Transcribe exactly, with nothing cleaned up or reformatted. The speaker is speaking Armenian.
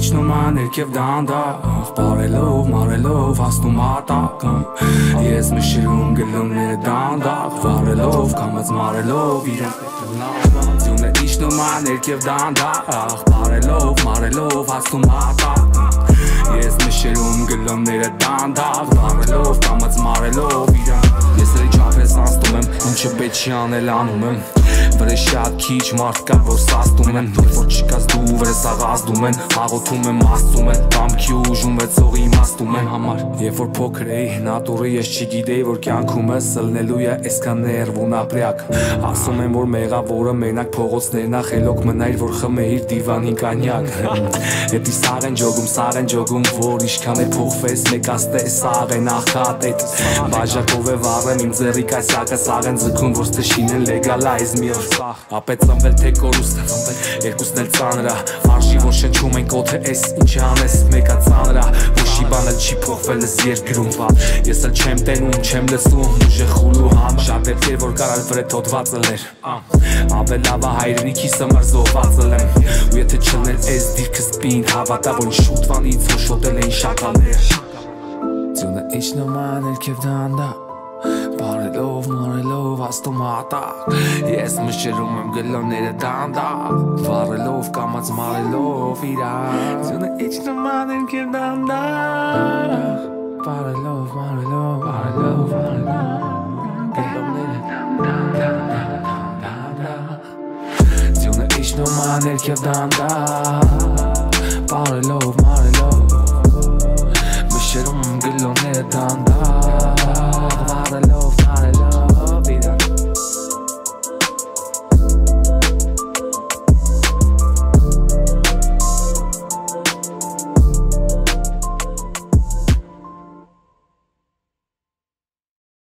իջնում ա ներքև դանդաղ Բարելով, մարելով, հասնում հատակ Ես մշրում գլումները դանդաղ Վարելով, կամած մարելով, իրեն Ձյունը իջնում ա ներքև դանդաղ Բարելով, մարելով, հասնում հատակ Ես մշրում գլումները դանդաղ Վարելով, կամած մարելով, իրեն Ես էլի չափես անստում եմ, ինչը պետք չի անել անում եմ Վրե շատ քիչ մարդ կա, որ սաստում են Որ չկաս դու վրես աղազդում են Աղոթում եմ, աստում են Կամքի ուժում է ծողի իմաստում են համար Երբ որ փոքր էի, նատուրը ես չգիտեի Որ կյանքումս սլնելու է էսքան ներվում ապրյակ Ասում են, որ մեղավորը մենակ փողոցներն ա Խելոք մնայր, որ խմեիր դիվանին կանյակ Հետի սաղ են ջոգում, սաղ են ջոգում Որ իշքան է փոխվես, մեկ աստե սաղ են աղքատ էտ Բաժակով է վառեմ, իմ ձեռի կայսակը Սաղ են ձգում, որ ստշին են լեգալայզ մի օր Ապետ ծնվել թե կորուստ Երկուսն էլ ծանր ա Արժի որ շնչում ենք օթե էս Ինչ անես մեկա ծանր ա Ոչի բան էլ չի փոխվել ես երկրում Ես էլ չեմ տենում, չեմ լսում Ուժը խուլու համ Շատ դեպքեր որ կարալ վրետ հոտվածել էր Ավել լավ ա հայրենիքիս համար զոհվածել եմ Ու եթե չլներ էս դիրքս պին Հավատա որ շուտվանից որ շոտել էին շակալներ Ձյունը իջնում ա ներքև դանդաղ Բարելով, մարելով, աստում հատակ Ես մշրում եմ գլոնները դանդաղ Վարելով, կամած մարելով, իրան Ձյունը իջնում ա ներքև դանդաղ Բարելով, մարելով, բարելով, բարելով Գլոնները դանդաղ Ձյունը իջնում ա ներքև դանդաղ Բարելով, մարելով Մշրում եմ գլոնները դանդաղ